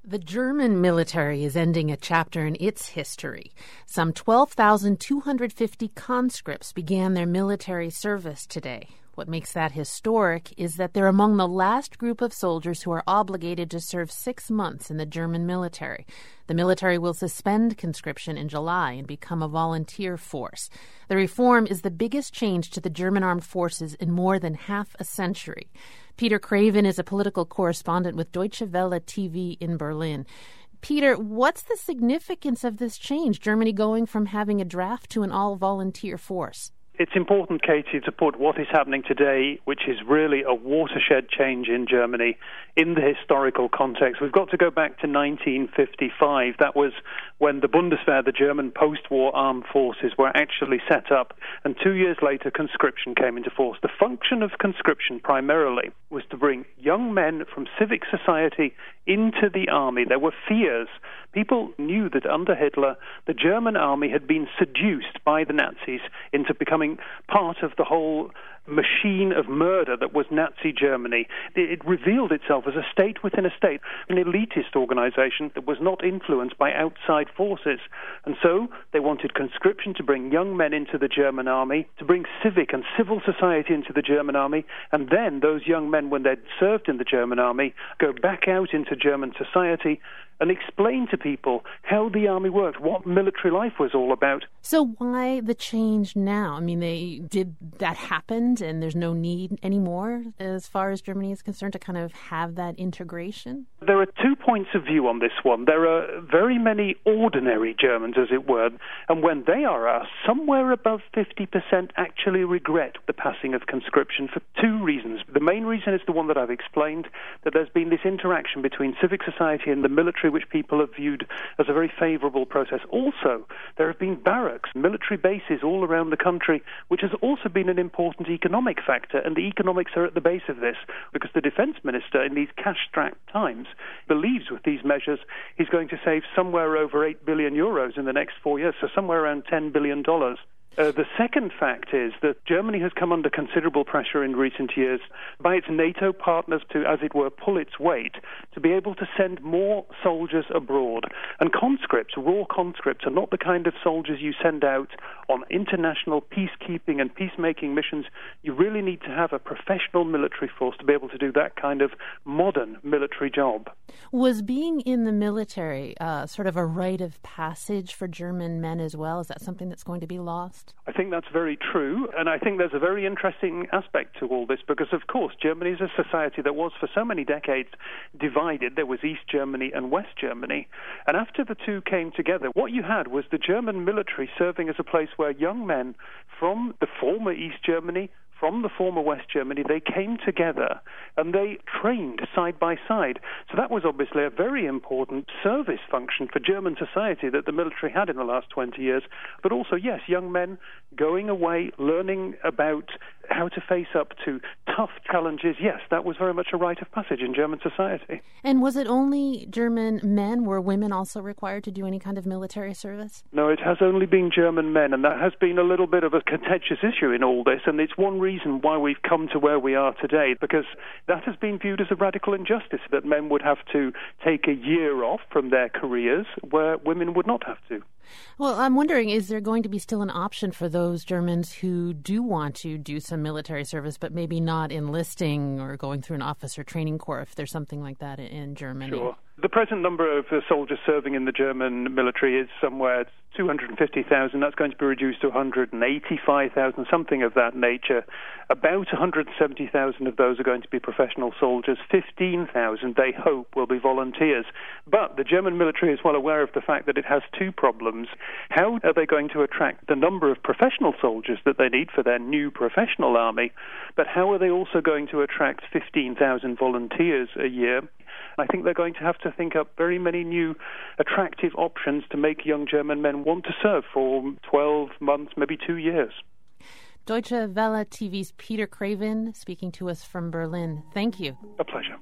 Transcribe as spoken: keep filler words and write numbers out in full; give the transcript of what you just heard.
The German military is ending a chapter in its history. Some twelve thousand two hundred fifty conscripts began their military service today. What makes that historic is that they're among the last group of soldiers who are obligated to serve six months in the German military. The military will suspend conscription in July and become a volunteer force. The reform is the biggest change to the German armed forces in more than half a century. Peter Craven is a political correspondent with Deutsche Welle T V in Berlin. Peter, what's the significance of this change, Germany going from having a draft to an all-volunteer force? It's important, Katie, to put what is happening today, which is really a watershed change in Germany, in the historical context. We've got to go back to nineteen fifty-five. That was when the Bundeswehr, the German post-war armed forces, were actually set up. And two years later, conscription came into force. The function of conscription primarily was to bring young men from civic society into the army. There were fears. People knew that under Hitler, the German army had been seduced by the Nazis into becoming part of the whole machine of murder that was Nazi Germany. It revealed itself as a state within a state, an elitist organization that was not influenced by outside forces. And so they wanted conscription to bring young men into the German army, to bring civic and civil society into the German army, and then those young men, when they'd served in the German army, go back out into German society and explain to people how the army worked, what military life was all about. So why the change now? I mean, they did that happened and there's no need anymore as far as Germany is concerned to kind of have that integration? There are two points of view on this one. There are very many ordinary Germans, as it were, and when they are asked, somewhere above fifty percent actually regret the passing of conscription for two reasons. The main reason is the one that I've explained, that there's been this interaction between civic society and the military, which people have viewed as a very favorable process. Also, there have been barracks, military bases all around the country, which has also been an important economic factor, and the economics are at the base of this, because the defense minister in these cash-strapped times believes with these measures he's going to save somewhere over eight billion euros in the next four years, so somewhere around ten billion dollars. Uh, the second fact is that Germany has come under considerable pressure in recent years by its NATO partners to, as it were, pull its weight to be able to send more soldiers abroad. And conscripts, raw conscripts, are not the kind of soldiers you send out on international peacekeeping and peacemaking missions. You really need to have a professional military force to be able to do that kind of modern military job. Was being in the military uh, sort of a rite of passage for German men as well? Is that something that's going to be lost? I think that's very true, and I think there's a very interesting aspect to all this, because, of course, Germany is a society that was for so many decades divided. There was East Germany and West Germany, and after the two came together, what you had was the German military serving as a place where young men from the former East Germany, from the former West Germany, they came together and they trained side by side. So that was obviously a very important service function for German society that the military had in the last twenty years. But also, yes, young men going away, learning about how to face up to tough challenges. Yes, that was very much a rite of passage in German society. And was it only German men? Were women also required to do any kind of military service? No, it has only been German men, and that has been a little bit of a contentious issue in all this, and it's one reason why we've come to where we are today, because that has been viewed as a radical injustice, that men would have to take a year off from their careers where women would not have to. Well, I'm wondering, is there going to be still an option for those Germans who do want to do some military service, but maybe not enlisting or going through an officer training corps, if there's something like that in Germany? Sure. The present number of uh, soldiers serving in the German military is somewhere two hundred fifty thousand. That's going to be reduced to one hundred eighty-five thousand, something of that nature. About one hundred seventy thousand of those are going to be professional soldiers. fifteen thousand, they hope, will be volunteers. But the German military is well aware of the fact that it has two problems. How are they going to attract the number of professional soldiers that they need for their new professional army? But how are they also going to attract fifteen thousand volunteers a year? I think they're going to have to think up very many new attractive options to make young German men want to serve for twelve months, maybe two years. Deutsche Welle T V's Peter Craven speaking to us from Berlin. Thank you. A pleasure.